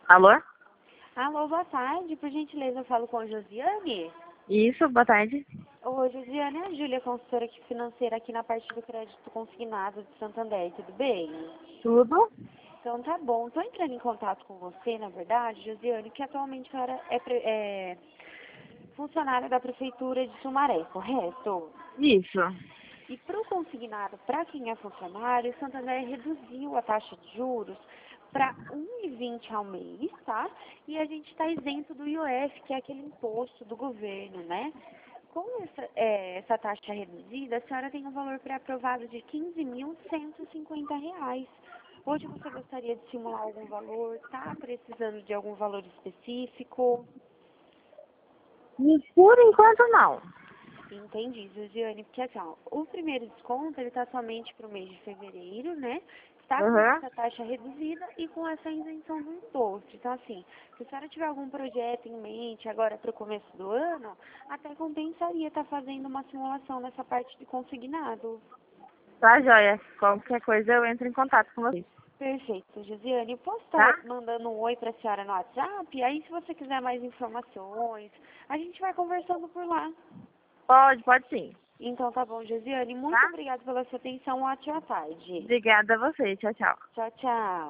Alô? Alô, boa tarde. Por gentileza, eu falo com a Josiane. Isso, boa tarde. Oi, Josiane, é a Júlia, consultora financeira aqui na parte do crédito consignado de Santander, tudo bem? Tudo? Então tá bom. Estou entrando em contato com você, na verdade, Josiane, que atualmente a senhora é funcionária da Prefeitura de Sumaré, correto? Isso. E para o consignado, para quem é funcionário, o Santander reduziu a taxa de juros para 1,20 ao mês, tá? E a gente está isento do IOF, que é aquele imposto do governo, né? Com essa taxa reduzida, a senhora tem um valor pré-aprovado de R$ 15.150. Hoje você gostaria de simular algum valor? Tá precisando de algum valor específico? Por enquanto, não. Entendi, Josiane, porque assim, ó, o primeiro desconto, ele tá somente para o mês de fevereiro, né? Está com Uhum. essa taxa reduzida e com essa isenção do imposto. Então, assim, se a senhora tiver algum projeto em mente agora para o começo do ano, até compensaria estar fazendo uma simulação nessa parte de consignado. Tá, joia. Qualquer coisa eu entro em contato com você. Perfeito, Josiane. Eu posso estar Tá? mandando um oi para a senhora no WhatsApp? Aí, se você quiser mais informações, a gente vai conversando por lá. Pode sim. Então tá bom, Josiane. Muito Tá? obrigada pela sua atenção. Ótima tarde. Obrigada a você. Tchau, tchau. Tchau, tchau.